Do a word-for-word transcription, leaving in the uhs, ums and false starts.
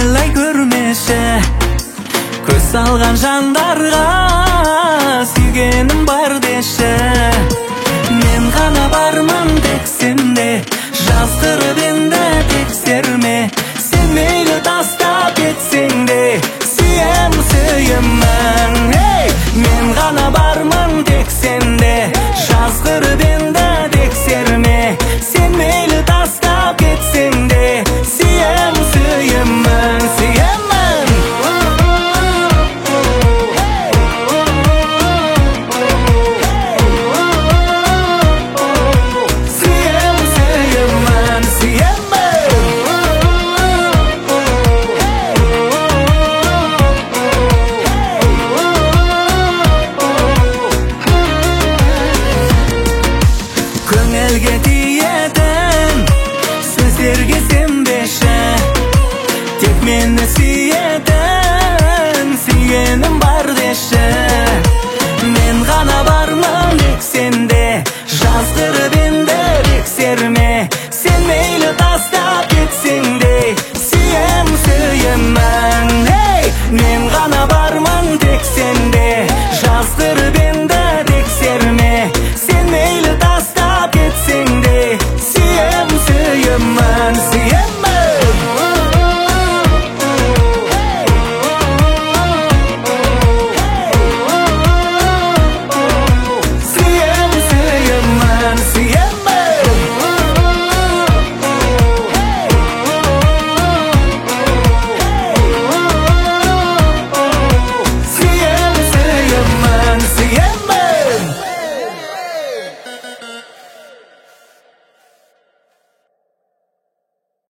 Алай көрмеші көз салған жандарға сүйгенім бар деші. Мен ғана бармын тек сенде, жаздырып енді тексерме. Сен мейлі тастап кетсең де сүйем сүйемін. Мен ғана бармын тек сенде, жаздырып енді тексерме. Сен мейлі тастап кетсең де сүйем сүйемін, сүйемін. Сүйем сүйемін, сүйемін. Көңілге тиетін сөздерге сенбеші, тек мені сүйетін сүйгенім бар деші. Мен ғана бармын тек сенде, жаздырып енді тексерме.